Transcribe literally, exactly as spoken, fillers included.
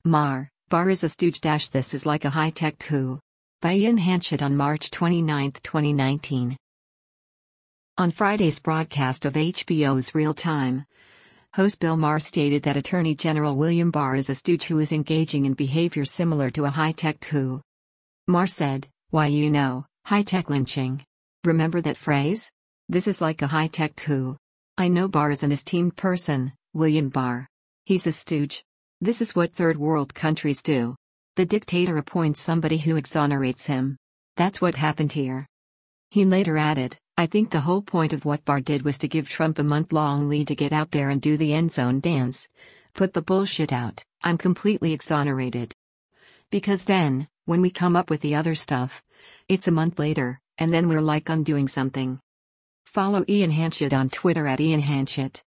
Mar, Barr is a stooge. This is like a high-tech coup. By Ian Hanchett on March twenty-ninth, twenty nineteen. On Friday's broadcast of H B O's Real Time, host Bill Maher stated that Attorney General William Barr is a stooge who is engaging in behavior similar to a high-tech coup. Maher said, "Why, you know, high-tech lynching. Remember that phrase? This is like a high-tech coup. I know Barr is an esteemed person, William Barr. He's a stooge. This is what third world countries do. The dictator appoints somebody who exonerates him. That's what happened here." He later added, "I think the whole point of what Barr did was to give Trump a month-long lead to get out there and do the end zone dance. Put the bullshit out. I'm completely exonerated. Because then, when we come up with the other stuff, it's a month later, and then we're like undoing something." Follow Ian Hanchett on Twitter at Ian Hanchett.